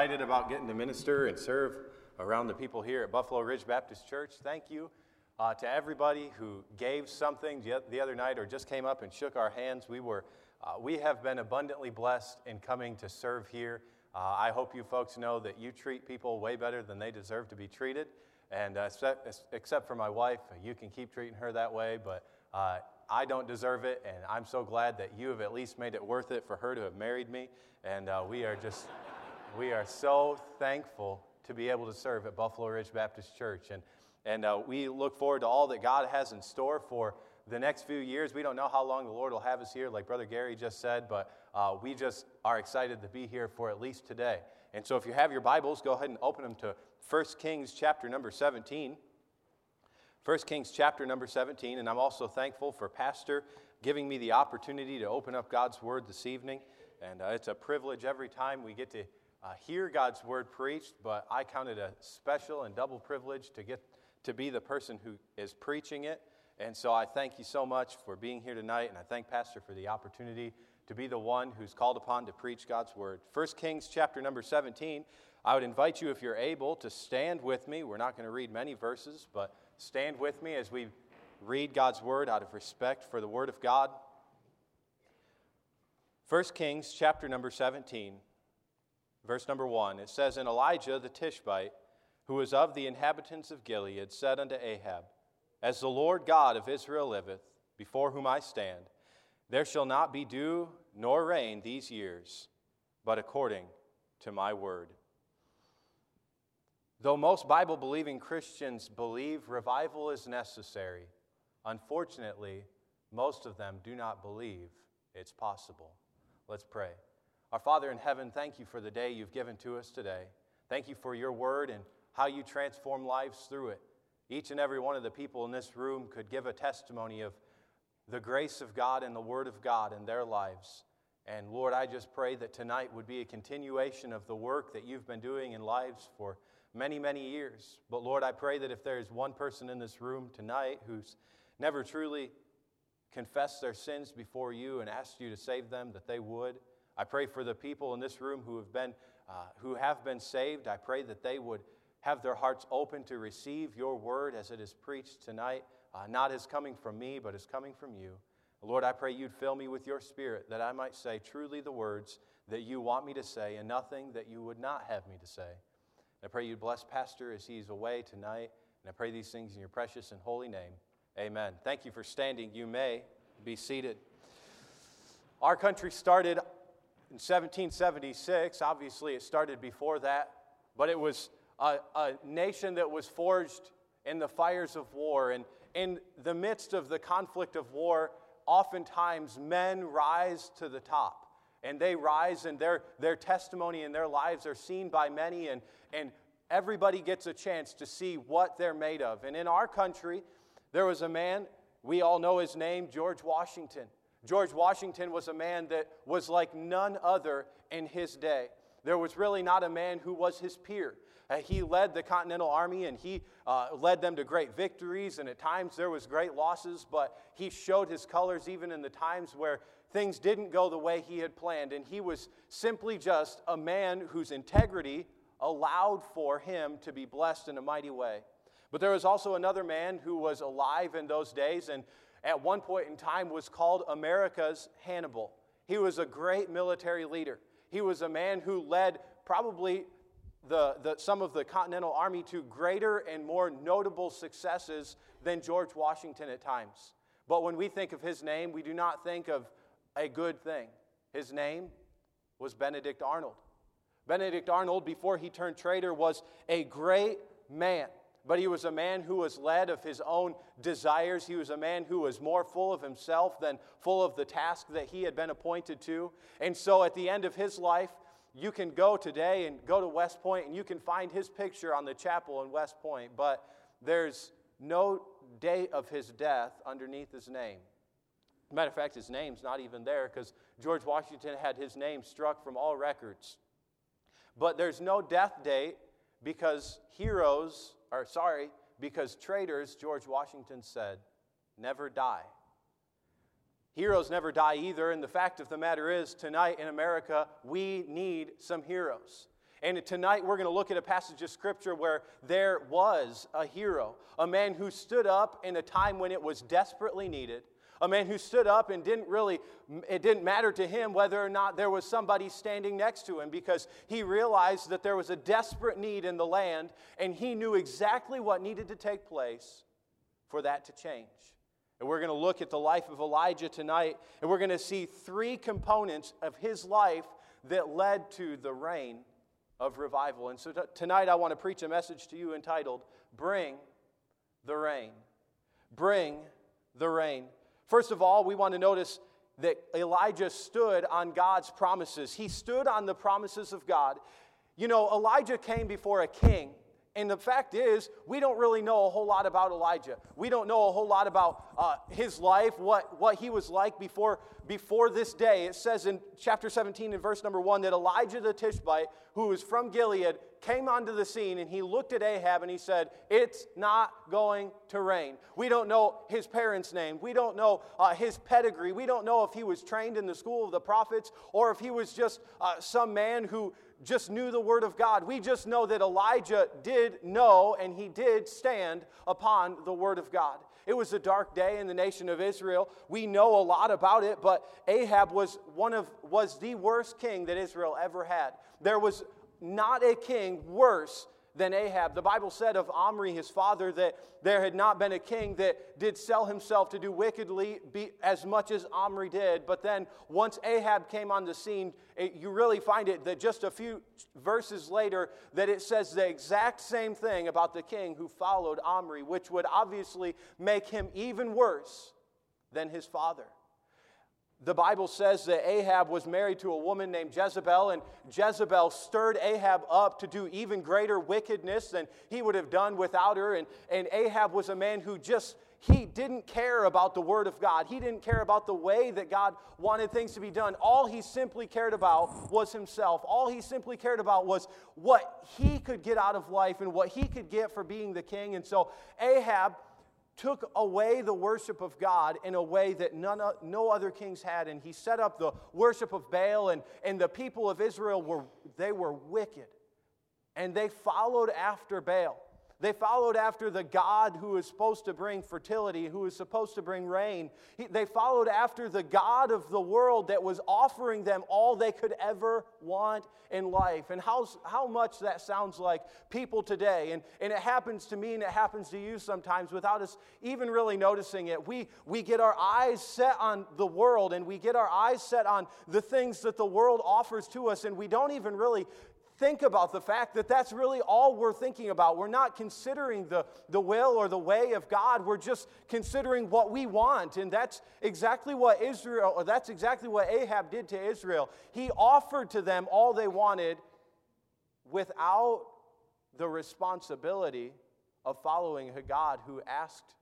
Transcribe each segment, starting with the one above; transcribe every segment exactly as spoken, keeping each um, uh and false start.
excited about getting to minister and serve around the people here at Buffalo Ridge Baptist Church. Thank you uh, to everybody who gave something the other night or just came up and shook our hands. We were, uh, we have been abundantly blessed in coming to serve here. Uh, I hope you folks know that you treat people way better than they deserve to be treated. And uh, except, except for my wife, you can keep treating her that way, but uh, I don't deserve it, and I'm so glad that you have at least made it worth it for her to have married me. And uh, we are just, we are so thankful to be able to serve at Buffalo Ridge Baptist Church. And, and uh, we look forward to all that God has in store for the next few years. We don't know how long the Lord will have us here, like Brother Gary just said, but uh, we just are excited to be here for at least today. And so if you have your Bibles, go ahead and open them to First Kings chapter number seventeen. First Kings chapter number seventeen, and I'm also thankful for Pastor giving me the opportunity to open up God's Word this evening. And uh, it's a privilege every time we get to uh, hear God's Word preached, but I count it a special and double privilege to get to be the person who is preaching it. And so I thank you so much for being here tonight, and I thank Pastor for the opportunity to be the one who's called upon to preach God's Word. First Kings chapter number seventeen, I would invite you, if you're able, to stand with me. We're not going to read many verses, but stand with me as we read God's Word out of respect for the Word of God. First Kings chapter number seventeen, verse number one. It says, "And Elijah the Tishbite, who was of the inhabitants of Gilead, said unto Ahab, As the Lord God of Israel liveth, before whom I stand, there shall not be dew nor rain these years, but according to my word." Though most Bible-believing Christians believe revival is necessary, unfortunately, most of them do not believe it's possible. Let's pray. Our Father in heaven, thank you for the day you've given to us today. Thank you for your word and how you transform lives through it. Each and every one of the people in this room could give a testimony of the grace of God and the word of God in their lives. And Lord, I just pray that tonight would be a continuation of the work that you've been doing in lives for many, many years. But Lord, I pray that if there is one person in this room tonight who's never truly confessed their sins before you and asked you to save them, that they would. I pray for the people in this room who have been uh, who have been saved. I pray that they would have their hearts open to receive your word as it is preached tonight, uh, not as coming from me, but as coming from you. Lord, I pray you'd fill me with your spirit, that I might say truly the words that you want me to say and nothing that you would not have me to say. I pray you'd bless Pastor as he's away tonight, and I pray these things in your precious and holy name. Amen. Thank you for standing. You may be seated. Our country started in seventeen seventy-six. Obviously, it started before that, but it was a, a nation that was forged in the fires of war. And in the midst of the conflict of war, oftentimes men rise to the top. And they rise, and their, their testimony and their lives are seen by many, and, and everybody gets a chance to see what they're made of. And in our country, there was a man, we all know his name, George Washington. George Washington was a man that was like none other in his day. There was really not a man who was his peer. Uh, he led the Continental Army, and he uh, led them to great victories, and at times there was great losses, but he showed his colors even in the times where things didn't go the way he had planned, and he was simply just a man whose integrity allowed for him to be blessed in a mighty way. But there was also another man who was alive in those days, and at one point in time was called America's Hannibal. He was a great military leader. He was a man who led probably the, the, some of the Continental Army to greater and more notable successes than George Washington at times. But when we think of his name, we do not think of a good thing. His name was Benedict Arnold. Benedict Arnold, before he turned traitor, was a great man. But he was a man who was led of his own desires. He was a man who was more full of himself than full of the task that he had been appointed to. And so at the end of his life, you can go today and go to West Point, and you can find his picture on the chapel in West Point, but there's no date of his death underneath his name. Matter of fact, his name's not even there because George Washington had his name struck from all records. But there's no death date because heroes, or sorry, because traitors, George Washington said, never die. Heroes never die either, and the fact of the matter is, tonight in America, we need some heroes. And tonight we're going to look at a passage of Scripture where there was a hero, a man who stood up in a time when it was desperately needed, a man who stood up and didn't really, it didn't matter to him whether or not there was somebody standing next to him, because he realized that there was a desperate need in the land, and he knew exactly what needed to take place for that to change. And we're going to look at the life of Elijah tonight, and we're going to see three components of his life that led to the reign of revival. And so t- tonight I want to preach a message to you entitled, Bring the Rain. Bring the Rain. First of all, we want to notice that Elijah stood on God's promises. He stood on the promises of God. You know, Elijah came before a king. And the fact is, we don't really know a whole lot about Elijah. We don't know a whole lot about uh, his life, what, what he was like before, before this day. It says in chapter seventeen in verse number one that Elijah the Tishbite, who was from Gilead, came onto the scene, and he looked at Ahab and he said, it's not going to rain. We don't know his parents' name. We don't know uh, his pedigree. We don't know if he was trained in the school of the prophets or if he was just uh, some man who just knew the word of God. We just know that Elijah did know and he did stand upon the word of God. It was a dark day in the nation of Israel. We know a lot about it, but Ahab was one of was the worst king that Israel ever had. There was not a king worse than Ahab. The Bible said of Omri, his father, that there had not been a king that did sell himself to do wickedly be, as much as Omri did. But then once Ahab came on the scene, it, you really find it that just a few verses later that it says the exact same thing about the king who followed Omri, which would obviously make him even worse than his father. The Bible says that Ahab was married to a woman named Jezebel, and Jezebel stirred Ahab up to do even greater wickedness than he would have done without her. And, and Ahab was a man who just, he didn't care about the word of God. He didn't care about the way that God wanted things to be done. All he simply cared about was himself. All he simply cared about was what he could get out of life and what he could get for being the king. And so Ahab took away the worship of God in a way that none, no other kings had, and he set up the worship of Baal, and, and the people of Israel were, they were wicked, and they followed after Baal. They followed after the God who is supposed to bring fertility, who is supposed to bring rain. He, they followed after the God of the world that was offering them all they could ever want in life. And how, how much that sounds like people today. And, and it happens to me and it happens to you sometimes without us even really noticing it. We, we get our eyes set on the world, and we get our eyes set on the things that the world offers to us, and we don't even really think about the fact that that's really all we're thinking about. We're not considering the, the will or the way of God. We're just considering what we want. And that's exactly what Israel, or that's exactly what Ahab did to Israel. He offered to them all they wanted without the responsibility of following a God who asked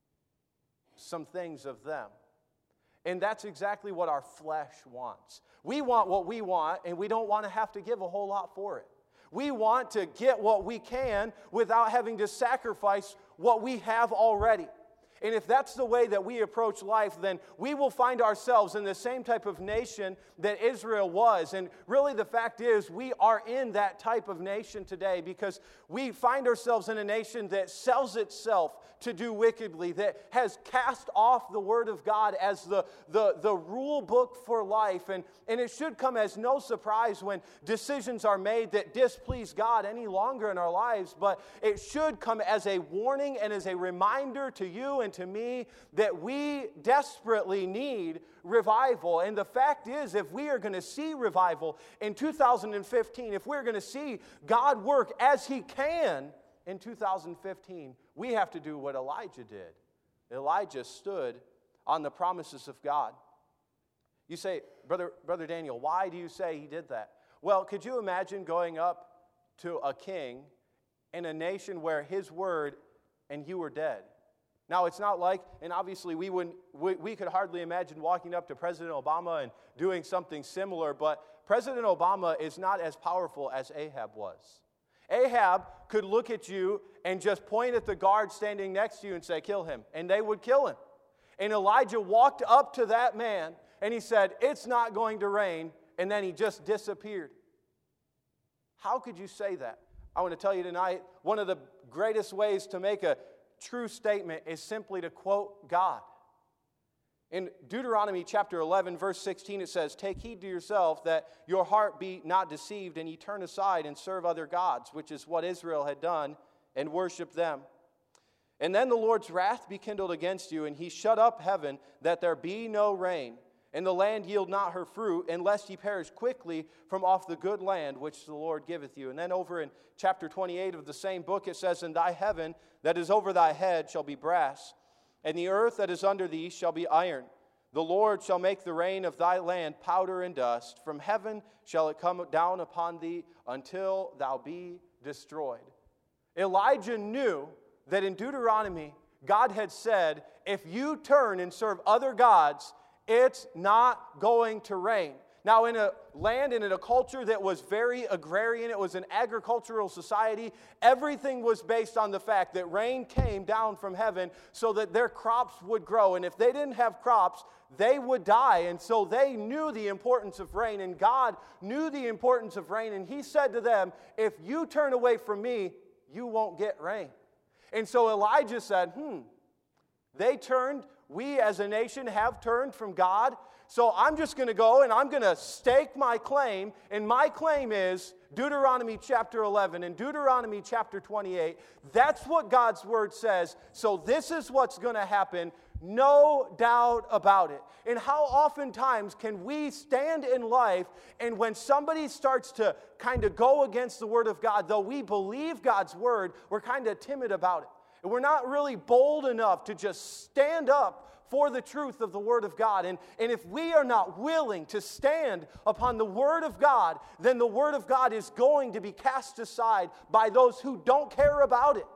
some things of them. And that's exactly what our flesh wants. We want what we want, and we don't want to have to give a whole lot for it. We want to get what we can without having to sacrifice what we have already. And if that's the way that we approach life, then we will find ourselves in the same type of nation that Israel was. And really the fact is, we are in that type of nation today because we find ourselves in a nation that sells itself to do wickedly, that has cast off the Word of God as the, the, the rule book for life. And, and it should come as no surprise when decisions are made that displease God any longer in our lives, but it should come as a warning and as a reminder to you and to me that we desperately need revival. And the fact is, if we are going to see revival in two thousand fifteen, if we're going to see God work as He can in two thousand fifteen, we have to do what Elijah did. Elijah stood on the promises of God. You say, Brother, Brother Daniel, why do you say he did that? Well, could you imagine going up to a king in a nation where his word and you were dead? Now, it's not like, and obviously we wouldn't, we, we could hardly imagine walking up to President Obama and doing something similar, but President Obama is not as powerful as Ahab was. Ahab could look at you and just point at the guard standing next to you and say, kill him, and they would kill him. And Elijah walked up to that man and he said, it's not going to rain, and then he just disappeared. How could you say that? I want to tell you tonight, one of the greatest ways to make a true statement is simply to quote God. In Deuteronomy chapter eleven, verse sixteen, it says, "Take heed to yourself that your heart be not deceived, and ye turn aside and serve other gods," which is what Israel had done, "and worship them. And then the Lord's wrath be kindled against you, and he shut up heaven, that there be no rain, and the land yield not her fruit, unless ye perish quickly from off the good land which the Lord giveth you." And then over in chapter twenty-eight of the same book, it says, "And thy heaven that is over thy head shall be brass, and the earth that is under thee shall be iron. The Lord shall make the rain of thy land powder and dust. From heaven shall it come down upon thee until thou be destroyed." Elijah knew that in Deuteronomy, God had said, if you turn and serve other gods, it's not going to rain. Now, in a land and in a culture that was very agrarian, it was an agricultural society, everything was based on the fact that rain came down from heaven so that their crops would grow. And if they didn't have crops, they would die. And so they knew the importance of rain, and God knew the importance of rain. And he said to them, if you turn away from me, you won't get rain. And so Elijah said, hmm, they turned, we as a nation have turned from God. So I'm just going to go and I'm going to stake my claim. And my claim is Deuteronomy chapter eleven and Deuteronomy chapter twenty-eight. That's what God's word says. So this is what's going to happen. No doubt about it. And how oftentimes can we stand in life and when somebody starts to kind of go against the word of God, though we believe God's word, we're kind of timid about it. And we're not really bold enough to just stand up for the truth of the Word of God. And, and if we are not willing to stand upon the Word of God, then the Word of God is going to be cast aside by those who don't care about it.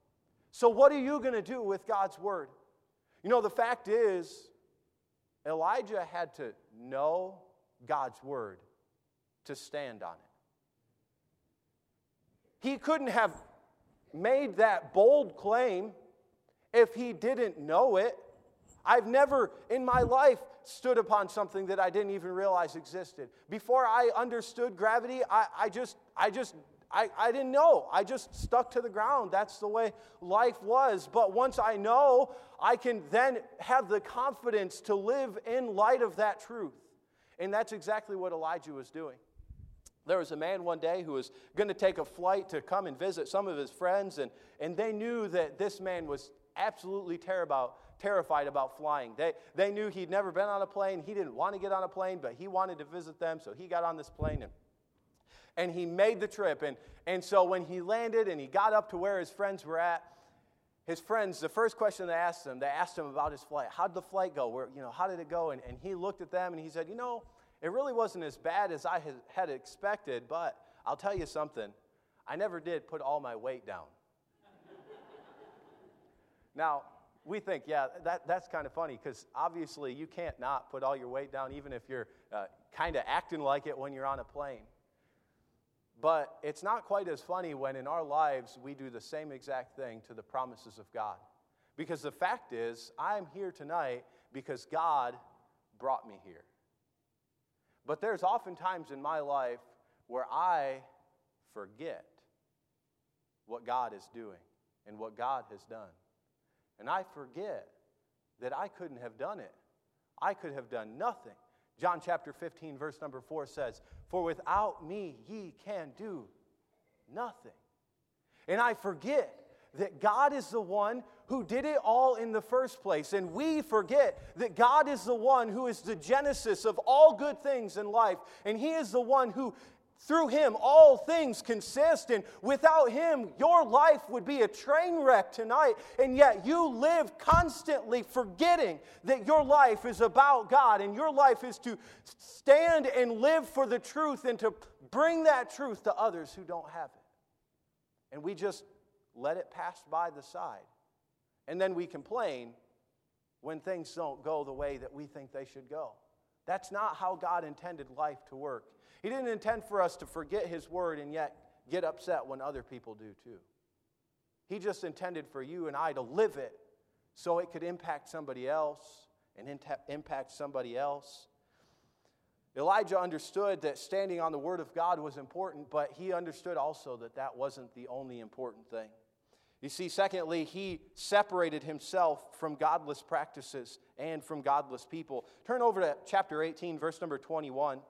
So what are you going to do with God's Word? You know, the fact is, Elijah had to know God's Word to stand on it. He couldn't have made that bold claim if he didn't know it. I've never in my life stood upon something that I didn't even realize existed. Before I understood gravity, I, I just, I just, I, I didn't know. I just stuck to the ground. That's the way life was. But once I know, I can then have the confidence to live in light of that truth. And that's exactly what Elijah was doing. There was a man one day who was going to take a flight to come and visit some of his friends, and, and they knew that this man was absolutely terrible. terrified about flying. They, they knew he'd never been on a plane. He didn't want to get on a plane, but he wanted to visit them, so he got on this plane, and, and he made the trip. And, and so when he landed and he got up to where his friends were at, his friends, the first question they asked him, they asked him about his flight. How did the flight go? Where, you know, how did it go? And, and he looked at them and he said, you know, it really wasn't as bad as I had, had expected, but I'll tell you something. I never did put all my weight down. Now, we think, yeah, that, that's kind of funny because obviously you can't not put all your weight down even if you're uh, kind of acting like it when you're on a plane. But it's not quite as funny when in our lives we do the same exact thing to the promises of God. Because the fact is, I'm here tonight because God brought me here. But there's oftentimes in my life where I forget what God is doing and what God has done. And I forget that I couldn't have done it. I could have done nothing. John chapter fifteen, verse number four says, "For without me ye can do nothing." And I forget that God is the one who did it all in the first place. And we forget that God is the one who is the genesis of all good things in life. And He is the one who, through Him, all things consist. And without Him, your life would be a train wreck tonight. And yet you live constantly forgetting that your life is about God. And your life is to stand and live for the truth and to bring that truth to others who don't have it. And we just let it pass by the side. And then we complain when things don't go the way that we think they should go. That's not how God intended life to work. He didn't intend for us to forget His word and yet get upset when other people do too. He just intended for you and I to live it so it could impact somebody else and impact somebody else. Elijah understood that standing on the Word of God was important, but he understood also that that wasn't the only important thing. You see, secondly, he separated himself from godless practices and from godless people. Turn over to chapter eighteen, verse number twenty-one.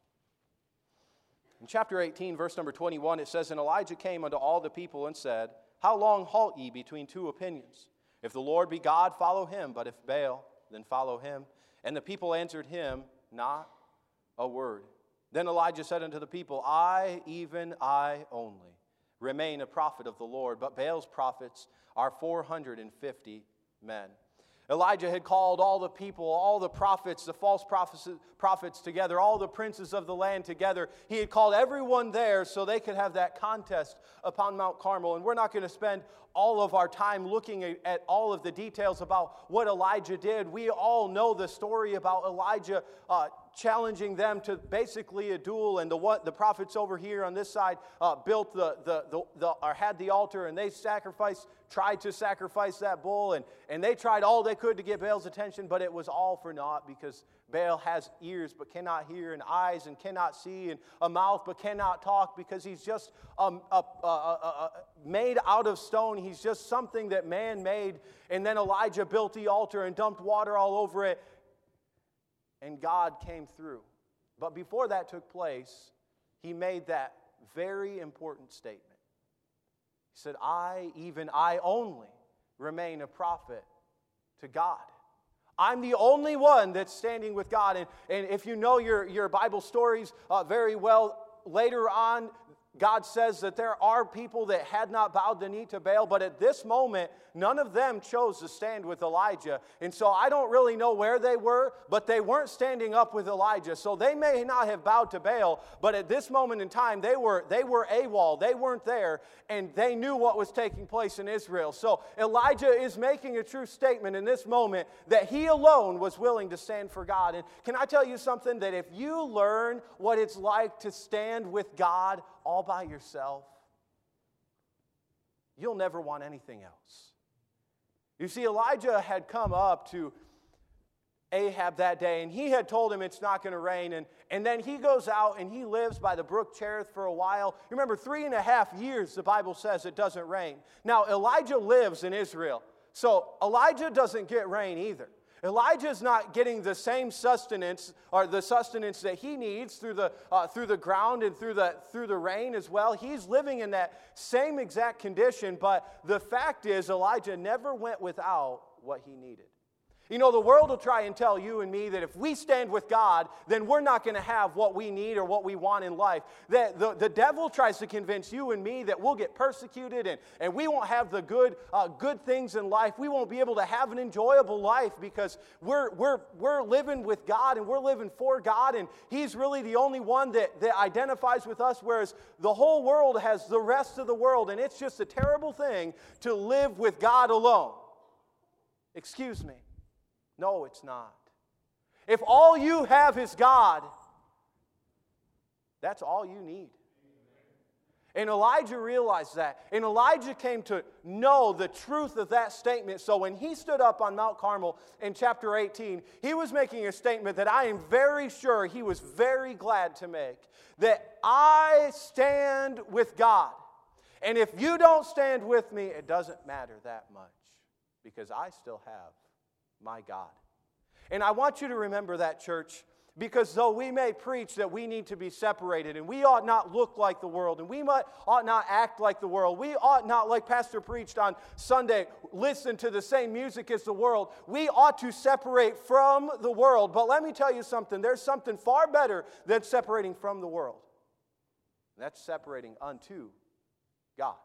In chapter eighteen, verse number twenty-one, it says, "And Elijah came unto all the people and said, How long halt ye between two opinions? If the Lord be God, follow him, but if Baal, then follow him. And the people answered him not a word. Then Elijah said unto the people, I, even I only, remain a prophet of the Lord, but Baal's prophets are four hundred fifty men." Elijah had called all the people, all the prophets, the false prophets, prophets together, all the princes of the land together. He had called everyone there so they could have that contest upon Mount Carmel. And we're not going to spend all of our time looking at, at all of the details about what Elijah did. We all know the story about Elijah uh, challenging them to basically a duel, and the what the prophets over here on this side uh, built the the, the the or had the altar, and they sacrificed, tried to sacrifice that bull, and and they tried all they could to get Baal's attention, but it was all for naught, because Baal has ears but cannot hear, and eyes and cannot see, and a mouth but cannot talk, because he's just um, a, a, a, a, made out of stone. He's just something that man made. And then Elijah built the altar and dumped water all over it, and God came through. But before that took place, he made that very important statement. He said, I, even I only, remain a prophet to God. I'm the only one that's standing with God. And, and if you know your, your Bible stories uh, very well, later on, God says that there are people that had not bowed the knee to Baal, but at this moment, none of them chose to stand with Elijah. And so I don't really know where they were, but they weren't standing up with Elijah. So they may not have bowed to Baal, but at this moment in time, they were they were AWOL. They weren't there, and they knew what was taking place in Israel. So Elijah is making a true statement in this moment that he alone was willing to stand for God. And can I tell you something? That if you learn what it's like to stand with God all by yourself, you'll never want anything else. You see, Elijah had come up to Ahab that day, and he had told him it's not going to rain, and, and then he goes out and he lives by the brook Cherith for a while. You remember, three and a half years, the Bible says, it doesn't rain. Now, Elijah lives in Israel, so Elijah doesn't get rain either. Elijah's not getting the same sustenance, or the sustenance that he needs through the uh, through the ground and through the through the rain as well. He's living in that same exact condition, but the fact is, Elijah never went without what he needed. You know, the world will try and tell you and me that if we stand with God, then we're not going to have what we need or what we want in life. That the, the devil tries to convince you and me that we'll get persecuted, and, and we won't have the good uh, good things in life. We won't be able to have an enjoyable life because we're we're we're living with God and we're living for God, and He's really the only one that, that identifies with us, whereas the whole world has the rest of the world, and it's just a terrible thing to live with God alone. Excuse me. No, it's not. If all you have is God, that's all you need. And Elijah realized that. And Elijah came to know the truth of that statement. So when he stood up on Mount Carmel in chapter eighteen, he was making a statement that I am very sure he was very glad to make. That I stand with God. And if you don't stand with me, it doesn't matter that much, because I still have my God. And I want you to remember that, church, because though we may preach that we need to be separated, and we ought not look like the world, and we might, ought not act like the world, we ought not, like Pastor preached on Sunday, listen to the same music as the world, we ought to separate from the world. But let me tell you something, there's something far better than separating from the world. And that's separating unto God.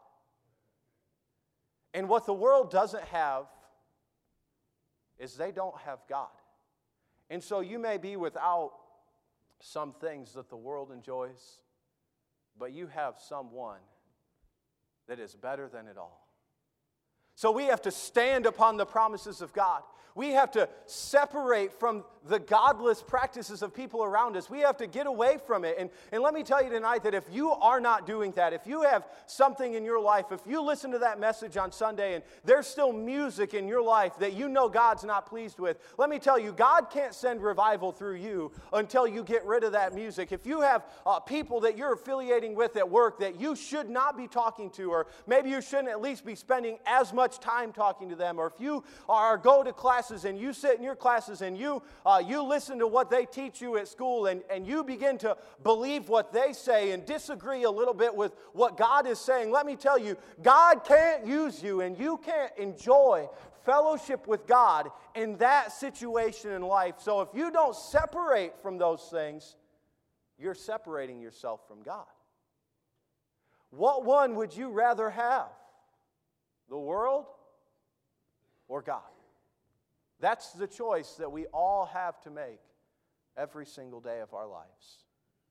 And what the world doesn't have is they don't have God. And so you may be without some things that the world enjoys, but you have someone that is better than it all. So we have to stand upon the promises of God. We have to separate from the godless practices of people around us. We have to get away from it. And, and let me tell you tonight that if you are not doing that, if you have something in your life, if you listen to that message on Sunday and there's still music in your life that you know God's not pleased with, let me tell you, God can't send revival through you until you get rid of that music. If you have uh, people that you're affiliating with at work that you should not be talking to, or maybe you shouldn't at least be spending as much time talking to them, or if you are go to class and you sit in your classes and you uh, you listen to what they teach you at school and, and you begin to believe what they say and disagree a little bit with what God is saying, let me tell you, God can't use you and you can't enjoy fellowship with God in that situation in life. So if you don't separate from those things, you're separating yourself from God. What one would you rather have? The world or God? That's the choice that we all have to make every single day of our lives.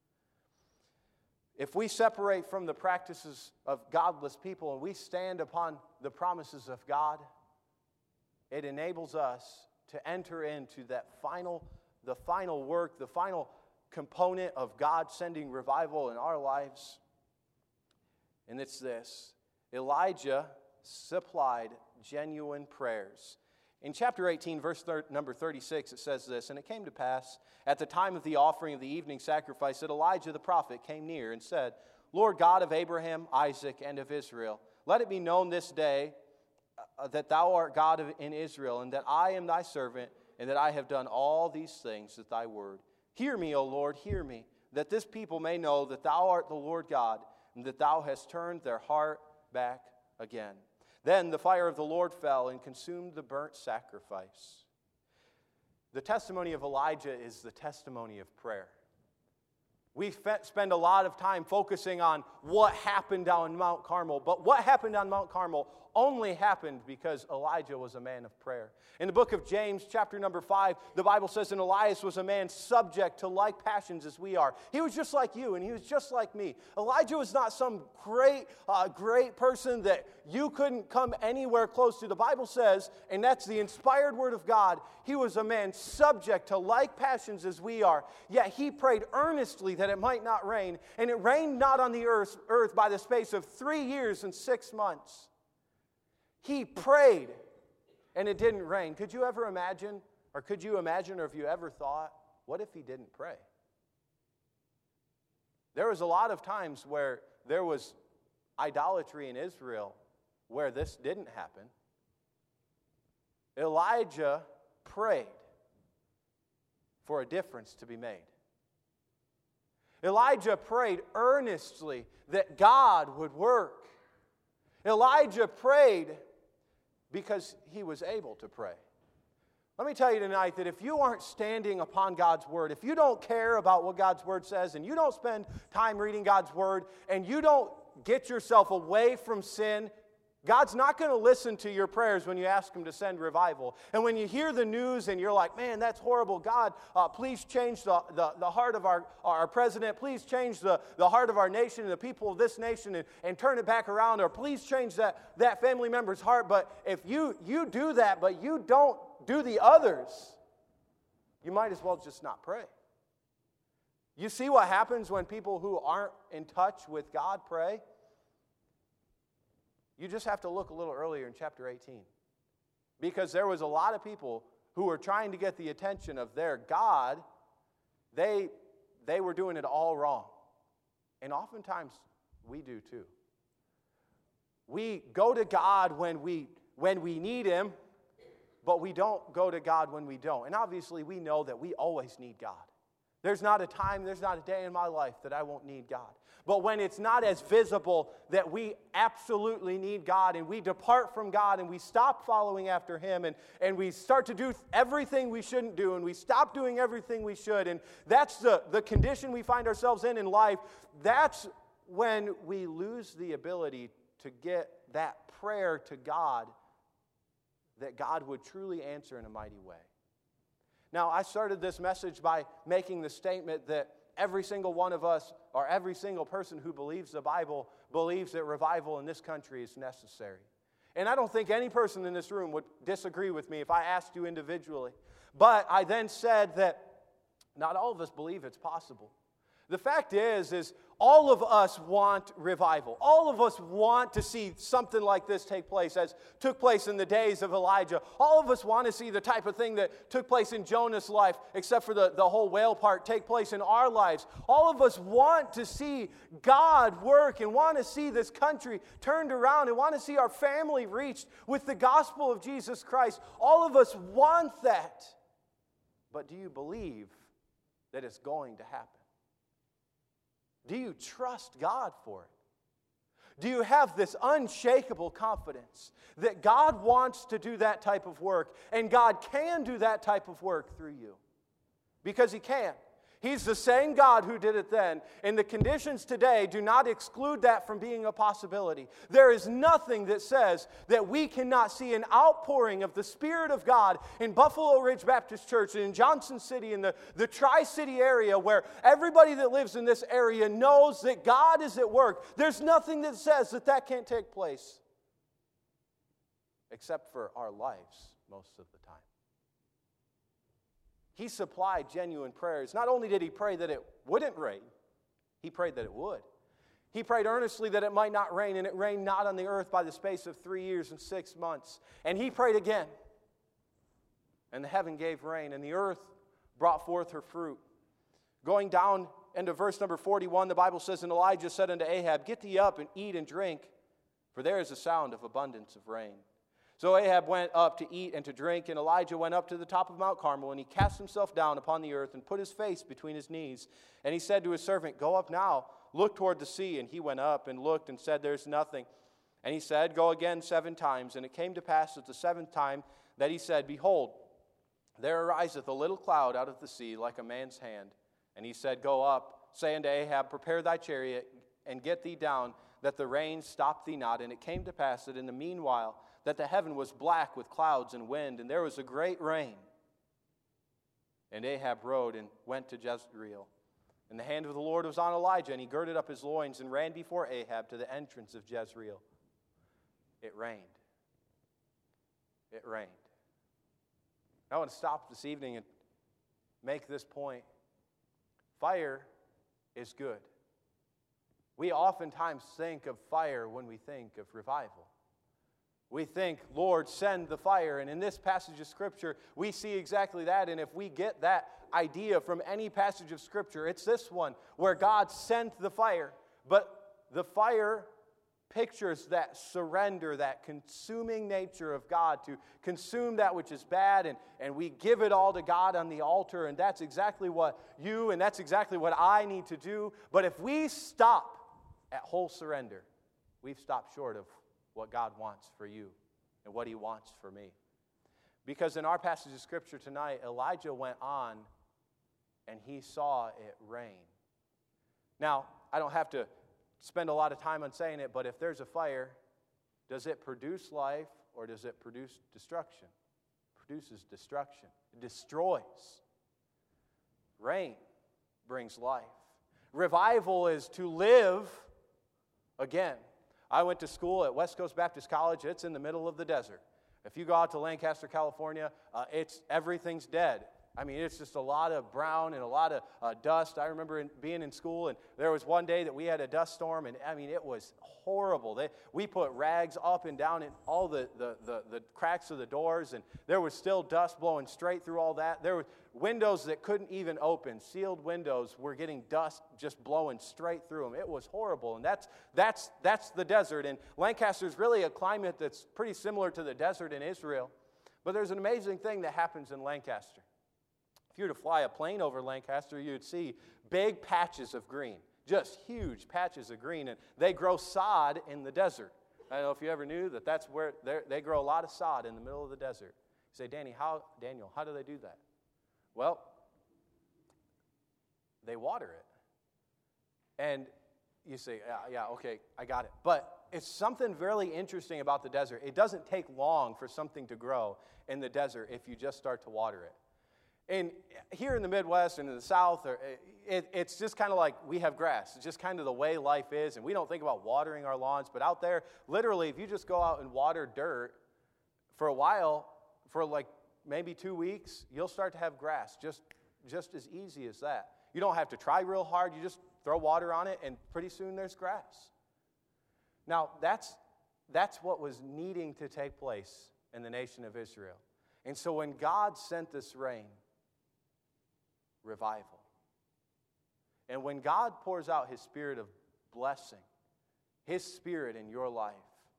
If we separate from the practices of godless people and we stand upon the promises of God, it enables us to enter into that final, the final work, the final component of God sending revival in our lives. And it's this: Elijah supplied genuine prayers. In chapter eighteen, verse thir- number thirty-six, it says this, "And it came to pass, at the time of the offering of the evening sacrifice, that Elijah the prophet came near and said, Lord God of Abraham, Isaac, and of Israel, let it be known this day uh, that thou art God of, in Israel, and that I am thy servant, and that I have done all these things at thy word. Hear me, O Lord, hear me, that this people may know that thou art the Lord God, and that thou hast turned their heart back again. Then the fire of the Lord fell and consumed the burnt sacrifice." The testimony of Elijah is the testimony of prayer. We spend a lot of time focusing on what happened on Mount Carmel, but what happened on Mount Carmel only happened because Elijah was a man of prayer. In the book of James, chapter number five, the Bible says, "And Elias was a man subject to like passions as we are." He was just like you, and he was just like me. Elijah was not some great, uh, great person that you couldn't come anywhere close to. The Bible says, and that's the inspired word of God, he was a man subject to like passions as we are. Yet he prayed earnestly that it might not rain, and it rained not on the earth, earth by the space of three years and six months. He prayed, and it didn't rain. Could you ever imagine, or could you imagine, or have you ever thought, what if he didn't pray? There was a lot of times where there was idolatry in Israel where this didn't happen. Elijah prayed for a difference to be made. Elijah prayed earnestly that God would work. Elijah prayed because he was able to pray. Let me tell you tonight that if you aren't standing upon God's word, if you don't care about what God's word says, and you don't spend time reading God's word, and you don't get yourself away from sin, God's not going to listen to your prayers when you ask Him to send revival. And when you hear the news and you're like, man, that's horrible. God, uh, please change the, the, the heart of our, our president. Please change the, the heart of our nation and the people of this nation and, and turn it back around. Or please change that, that family member's heart. But if you, you do that, but you don't do the others, you might as well just not pray. You see what happens when people who aren't in touch with God pray? You just have to look a little earlier in chapter eighteen. Because there was a lot of people who were trying to get the attention of their God. They, they were doing it all wrong. And oftentimes, we do too. We go to God when we, when we need Him, but we don't go to God when we don't. And obviously, we know that we always need God. There's not a time, there's not a day in my life that I won't need God. But when it's not as visible that we absolutely need God and we depart from God and we stop following after Him and, and we start to do everything we shouldn't do and we stop doing everything we should, and that's the, the condition we find ourselves in in life, that's when we lose the ability to get that prayer to God that God would truly answer in a mighty way. Now, I started this message by making the statement that every single one of us, or every single person who believes the Bible, believes that revival in this country is necessary. And I don't think any person in this room would disagree with me if I asked you individually. But I then said that not all of us believe it's possible. The fact is, is all of us want revival. All of us want to see something like this take place as took place in the days of Elijah. All of us want to see the type of thing that took place in Jonah's life, except for the, the whole whale part, take place in our lives. All of us want to see God work and want to see this country turned around and want to see our family reached with the gospel of Jesus Christ. All of us want that. But do you believe that it's going to happen? Do you trust God for it? Do you have this unshakable confidence that God wants to do that type of work and God can do that type of work through you? Because He can. He's the same God who did it then, and the conditions today do not exclude that from being a possibility. There is nothing that says that we cannot see an outpouring of the Spirit of God in Buffalo Ridge Baptist Church and in Johnson City, in the, the Tri-City area, where everybody that lives in this area knows that God is at work. There's nothing that says that that can't take place, except for our lives most of the time. He supplied genuine prayers. Not only did He pray that it wouldn't rain, He prayed that it would. He prayed earnestly that it might not rain, and it rained not on the earth by the space of three years and six months. And He prayed again, and the heaven gave rain, and the earth brought forth her fruit. Going down into verse number forty-one, the Bible says, And Elijah said unto Ahab, Get thee up and eat and drink, for there is a sound of abundance of rain. So Ahab went up to eat and to drink, and Elijah went up to the top of Mount Carmel, and he cast himself down upon the earth and put his face between his knees. And he said to his servant, Go up now, look toward the sea. And he went up and looked and said, There's nothing. And he said, Go again seven times. And it came to pass at the seventh time that he said, Behold, there ariseth a little cloud out of the sea like a man's hand. And he said, Go up, say unto Ahab, Prepare thy chariot, and get thee down, that the rain stop thee not. And it came to pass that in the meanwhile that the heaven was black with clouds and wind, and there was a great rain. And Ahab rode and went to Jezreel. And the hand of the Lord was on Elijah, and he girded up his loins and ran before Ahab to the entrance of Jezreel. It rained. It rained. I want to stop this evening and make this point. Fire is good. We oftentimes think of fire when we think of revival. We think, Lord, send the fire. And in this passage of Scripture, we see exactly that. And if we get that idea from any passage of Scripture, it's this one where God sent the fire. But the fire pictures that surrender, that consuming nature of God to consume that which is bad. And, and we give it all to God on the altar. And that's exactly what you and that's exactly what I need to do. But if we stop at whole surrender, we've stopped short of what God wants for you and what He wants for me. Because in our passage of Scripture tonight, Elijah went on and he saw it rain. Now, I don't have to spend a lot of time on saying it, but if there's a fire, does it produce life or does it produce destruction? It produces destruction. It destroys. Rain brings life. Revival is to live again. I went to school at West Coast Baptist College. It's in the middle of the desert. If you go out to Lancaster, California, uh, it's everything's dead. I mean, it's just a lot of brown and a lot of uh, dust. I remember in, being in school, and there was one day that we had a dust storm, and I mean, it was horrible. They, we put rags up and down in all the, the, the, the cracks of the doors, and there was still dust blowing straight through all that. There were windows that couldn't even open. Sealed windows were getting dust just blowing straight through them. It was horrible, and that's, that's, that's the desert. And Lancaster's really a climate that's pretty similar to the desert in Israel. But there's an amazing thing that happens in Lancaster. If you were to fly a plane over Lancaster, you'd see big patches of green, just huge patches of green, and they grow sod in the desert. I don't know if you ever knew that that's where they grow a lot of sod in the middle of the desert. You say, Danny, how, Daniel, how do they do that? Well, they water it. And you say, yeah, yeah, okay, I got it. But it's something really interesting about the desert. It doesn't take long for something to grow in the desert if you just start to water it. And here in the Midwest and in the South, or it, it's just kind of like we have grass. It's just kind of the way life is, and we don't think about watering our lawns. But out there, literally, if you just go out and water dirt for a while, for like maybe two weeks, you'll start to have grass, just, just as easy as that. You don't have to try real hard. You just throw water on it, and pretty soon there's grass. Now, that's, that's what was needing to take place in the nation of Israel. And so when God sent this rain, revival. And when God pours out His Spirit of blessing, His Spirit in your life,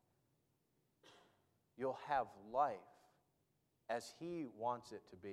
you'll have life as He wants it to be.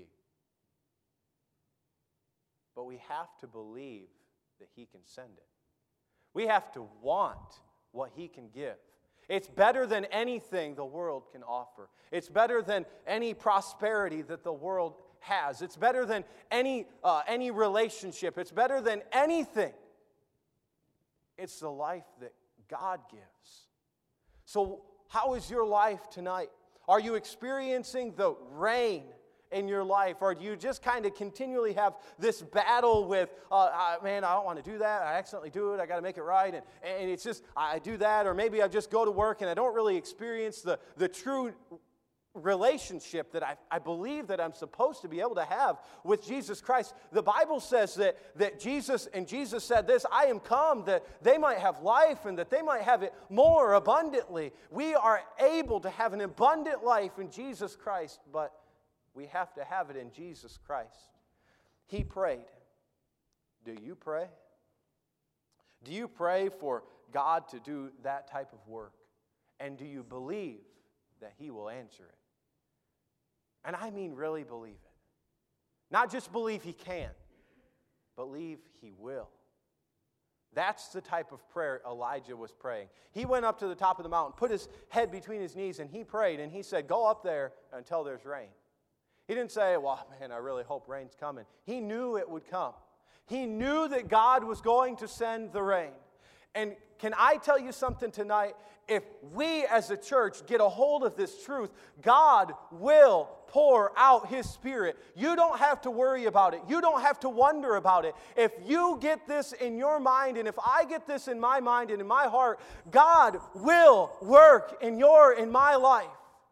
But we have to believe that He can send it. We have to want what He can give. It's better than anything the world can offer. It's better than any prosperity that the world has. It's better than any, uh, any relationship. It's better than anything. It's the life that God gives. So how is your life tonight? Are you experiencing the rain in your life? Or do you just kind of continually have this battle with, uh, uh, man, I don't want to do that. I accidentally do it. I got to make it right. And, and it's just, I do that. Or maybe I just go to work and I don't really experience the, the true relationship that I, I believe that I'm supposed to be able to have with Jesus Christ. The Bible says that, that Jesus, and Jesus said this, I am come that they might have life and that they might have it more abundantly. We are able to have an abundant life in Jesus Christ, but we have to have it in Jesus Christ. He prayed. Do you pray? Do you pray for God to do that type of work? And do you believe that He will answer it? And I mean really believe it. Not just believe He can, believe He will. That's the type of prayer Elijah was praying. He went up to the top of the mountain, put his head between his knees, and he prayed, and he said, go up there until there's rain. He didn't say, well, man, I really hope rain's coming. He knew it would come. He knew that God was going to send the rain. And can I tell you something tonight? If we as a church get a hold of this truth, God will pour out His Spirit. You don't have to worry about it. You don't have to wonder about it. If you get this in your mind, and if I get this in my mind and in my heart, God will work in your, in my life.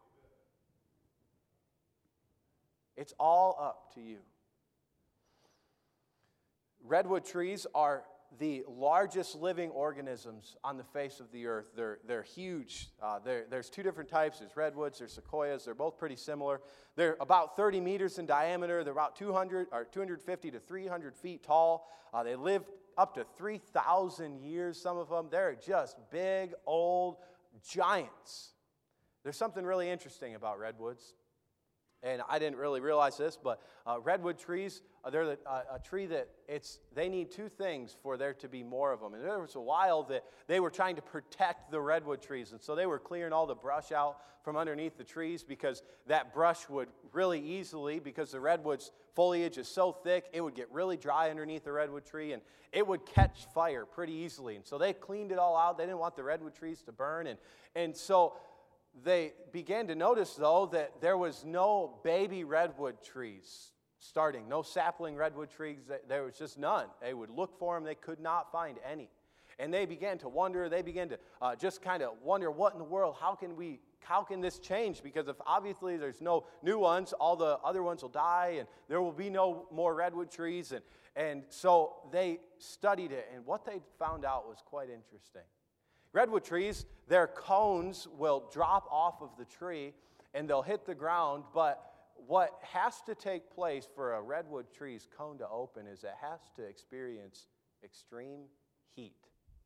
It's all up to you. Redwood trees are the largest living organisms on the face of the earth. They're, they're huge. Uh, they're, there's two different types. There's redwoods, there's sequoias. They're both pretty similar. They're about thirty meters in diameter. They're about two hundred or two hundred fifty to three hundred feet tall. Uh, they live up to three thousand years, some of them. They're just big, old giants. There's something really interesting about redwoods. And I didn't really realize this, but uh, redwood trees, uh, they're the, uh, a tree that it's they need two things for there to be more of them. And there was a while that they were trying to protect the redwood trees. And so they were clearing all the brush out from underneath the trees because that brush would really easily, because the redwood's foliage is so thick, it would get really dry underneath the redwood tree and it would catch fire pretty easily. And so they cleaned it all out. They didn't want the redwood trees to burn. And, and so they began to notice, though, that there was no baby redwood trees starting, no sapling redwood trees. There was just none. They would look for them. They could not find any. And they began to wonder. They began to uh, just kind of wonder, what in the world, how can we, how can this change? Because if obviously there's no new ones, all the other ones will die, and there will be no more redwood trees. And, and so they studied it, and what they found out was quite interesting. Redwood trees, their cones will drop off of the tree and they'll hit the ground, but what has to take place for a redwood tree's cone to open is it has to experience extreme heat.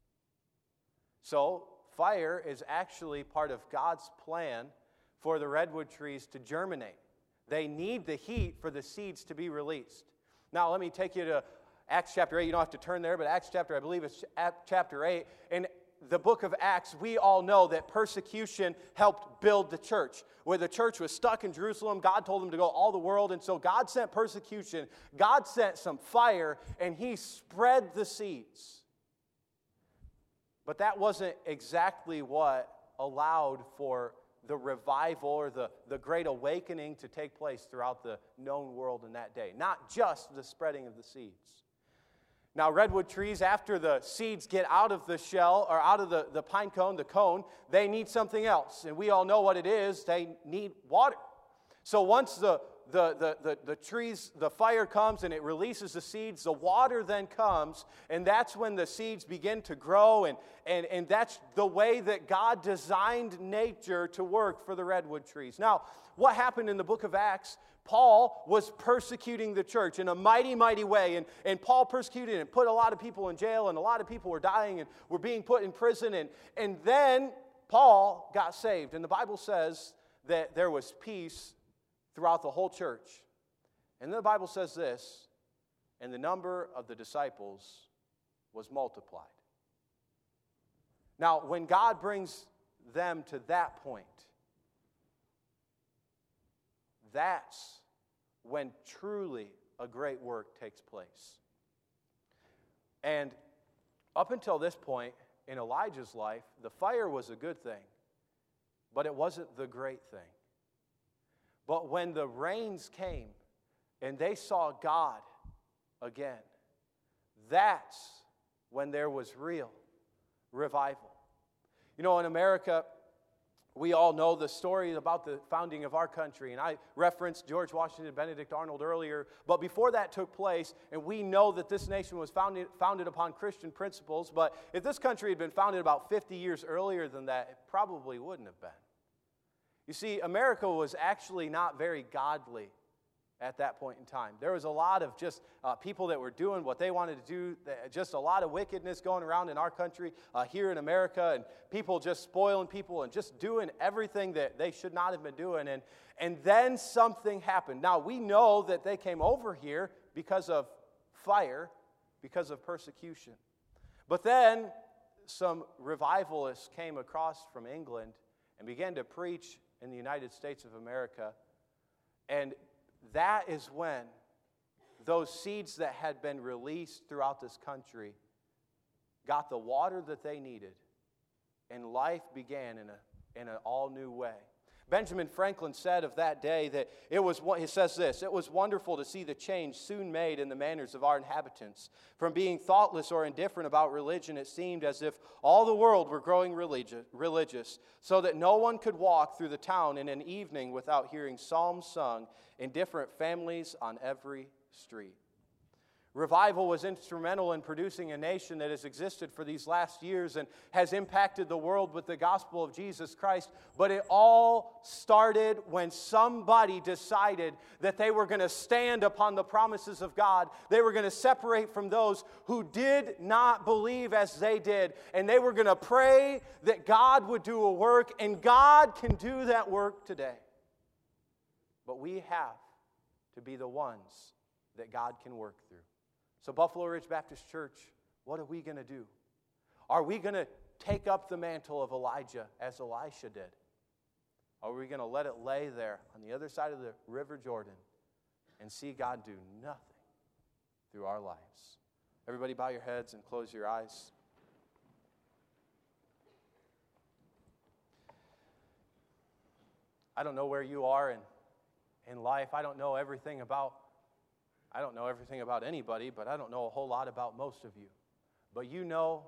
So fire is actually part of God's plan for the redwood trees to germinate. They need the heat for the seeds to be released. Now let me take you to Acts chapter eight. You don't have to turn there, but Acts chapter, I believe it's chapter eight. And the book of Acts, we all know that persecution helped build the church. Where the church was stuck in Jerusalem, God told them to go all the world, and so God sent persecution. God sent some fire, and He spread the seeds. But that wasn't exactly what allowed for the revival or the, the great awakening to take place throughout the known world in that day, not just the spreading of the seeds. Now, redwood trees, after the seeds get out of the shell or out of the, the pine cone, the cone, they need something else. And we all know what it is. They need water. So once the, the, the, the, the trees, the fire comes and it releases the seeds, the water then comes, and that's when the seeds begin to grow. And, and, and that's the way that God designed nature to work for the redwood trees. Now, what happened in the book of Acts? Paul was persecuting the church in a mighty, mighty way. And, and Paul persecuted and put a lot of people in jail, and a lot of people were dying and were being put in prison. And, and then Paul got saved. And the Bible says that there was peace throughout the whole church. And then the Bible says this, and the number of the disciples was multiplied. Now, when God brings them to that point, that's when truly a great work takes place. And up until this point in Elijah's life, the fire was a good thing, but it wasn't the great thing. But when the rains came and they saw God again, that's when there was real revival. You know, in America, we all know the story about the founding of our country, and I referenced George Washington Benedict Arnold earlier, but before that took place, and we know that this nation was founded, founded upon Christian principles, but if this country had been founded about fifty years earlier than that, it probably wouldn't have been. You see, America was actually not very godly at that point in time. There was a lot of just uh, people that were doing what they wanted to do, just a lot of wickedness going around in our country, uh, here in America, and people just spoiling people and just doing everything that they should not have been doing. And, and then something happened. Now, we know that they came over here because of fire, because of persecution. But then some revivalists came across from England and began to preach in the United States of America. And that is when those seeds that had been released throughout this country got the water that they needed, and life began in a in an all new way. Benjamin Franklin said of that day that it was, he says this, "It was wonderful to see the change soon made in the manners of our inhabitants. From being thoughtless or indifferent about religion, it seemed as if all the world were growing religious, religious, so that no one could walk through the town in an evening without hearing psalms sung in different families on every street." Revival was instrumental in producing a nation that has existed for these last years and has impacted the world with the gospel of Jesus Christ. But it all started when somebody decided that they were going to stand upon the promises of God. They were going to separate from those who did not believe as they did. And they were going to pray that God would do a work, and God can do that work today. But we have to be the ones that God can work through. So Buffalo Ridge Baptist Church, what are we going to do? Are we going to take up the mantle of Elijah as Elisha did? Or are we going to let it lay there on the other side of the River Jordan and see God do nothing through our lives? Everybody bow your heads and close your eyes. I don't know where you are in, in life. I don't know everything about I don't know everything about anybody, but I don't know a whole lot about most of you. But you know,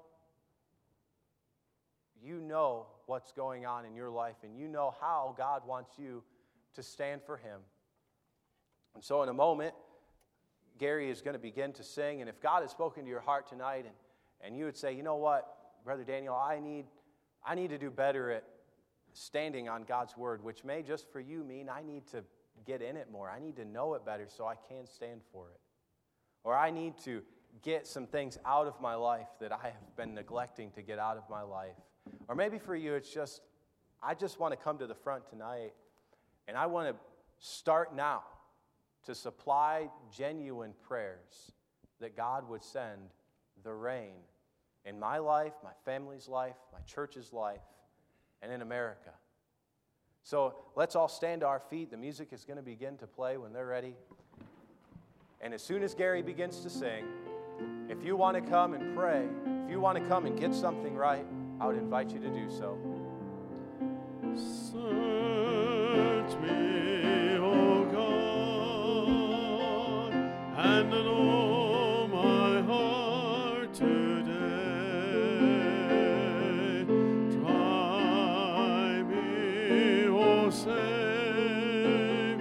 you know what's going on in your life, and you know how God wants you to stand for Him. And so in a moment, Gary is going to begin to sing, and if God has spoken to your heart tonight, and, and you would say, you know what, Brother Daniel, I need, I need to do better at standing on God's Word, which may just for you mean I need to get in it more. I need to know it better so I can stand for it. Or I need to get some things out of my life that I have been neglecting to get out of my life. Or maybe for you it's just, I just want to come to the front tonight and I want to start now to supply genuine prayers that God would send the rain in my life, my family's life, my church's life, and in America. So let's all stand to our feet. The music is going to begin to play when they're ready. And as soon as Gary begins to sing, if you want to come and pray, if you want to come and get something right, I would invite you to do so. Search me, O God, and know my heart today. Try me, O Savior,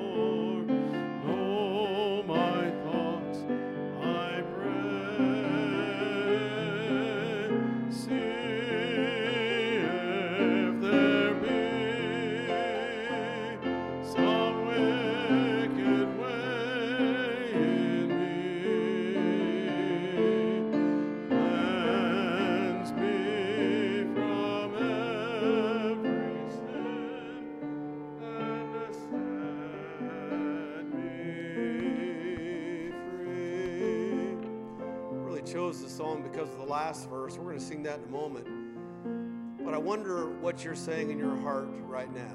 know my thoughts, I pray. See if there be some wicked way in me. Cleanse me from every sin and set me free. Really chose the song because of the last verse. We're going to sing that in a moment. But I wonder what you're saying in your heart right now.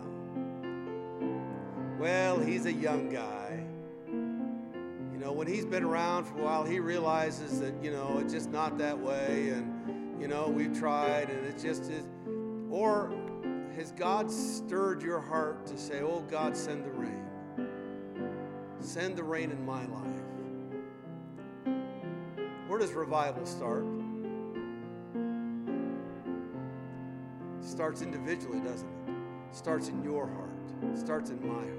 Well, he's a young guy. You know, when he's been around for a while, he realizes that, you know, it's just not that way. And, you know, we've tried and it just is. Or has God stirred your heart to say, oh, God, send the rain. Send the rain in my life. Where does revival start? It starts individually, doesn't it? It starts in your heart. It starts in my heart.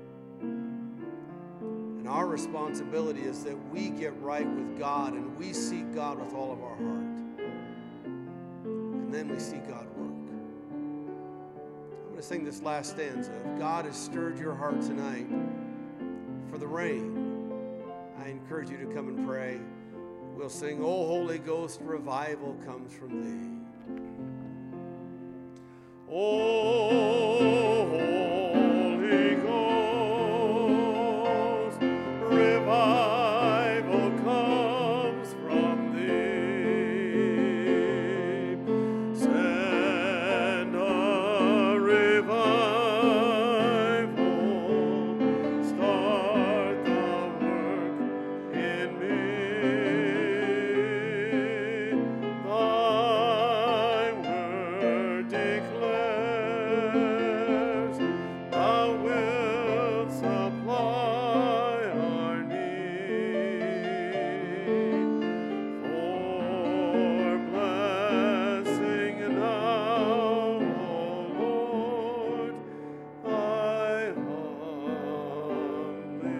And our responsibility is that we get right with God and we seek God with all of our heart. And then we see God work. I'm going to sing this last stanza. If God has stirred your heart tonight for the rain, I encourage you to come and pray. We'll sing, O Holy Ghost, revival comes from thee. O Holy Ghost, revival comes from thee. Send a revival, start the work in me. Thy word declares thou wilt supply our need. For blessing now, O Lord, I humbly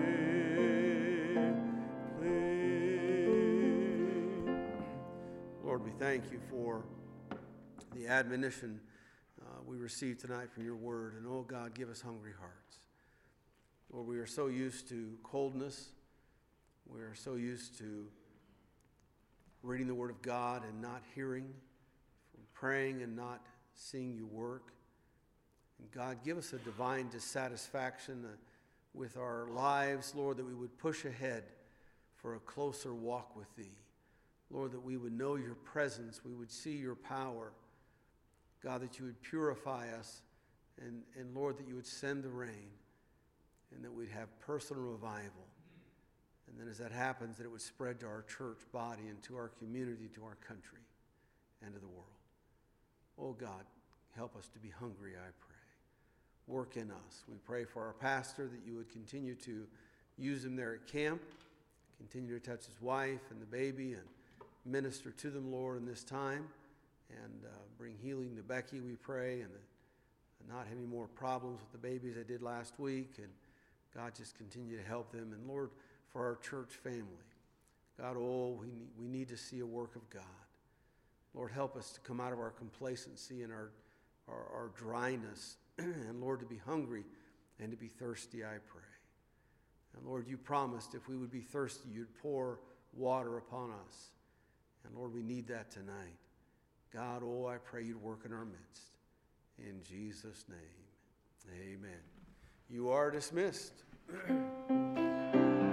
plead. Lord, we thank you for the admonition uh, we received tonight from your word. And, oh, God, give us hungry hearts. Lord, we are so used to coldness. We are so used to reading the word of God and not hearing, praying and not seeing you work. And, God, give us a divine dissatisfaction uh, with our lives, Lord, that we would push ahead for a closer walk with thee. Lord, that we would know your presence, we would see your power. God, that you would purify us, and, and Lord, that you would send the rain, and that we'd have personal revival. And then as that happens, that it would spread to our church body and to our community, to our country, and to the world. Oh God, help us to be hungry, I pray. Work in us. We pray for our pastor that you would continue to use him there at camp, continue to touch his wife and the baby and minister to them, Lord, in this time, and uh, bring healing to Becky, we pray, and, the, and not have any more problems with the babies I did last week, and God, just continue to help them. And Lord, for our church family, God, oh, we need, we need to see a work of God. Lord, help us to come out of our complacency and our, our, our dryness, and Lord, to be hungry and to be thirsty, I pray. And Lord, you promised if we would be thirsty, you'd pour water upon us. And Lord, we need that tonight. God, oh, I pray you'd work in our midst. In Jesus' name, amen. You are dismissed.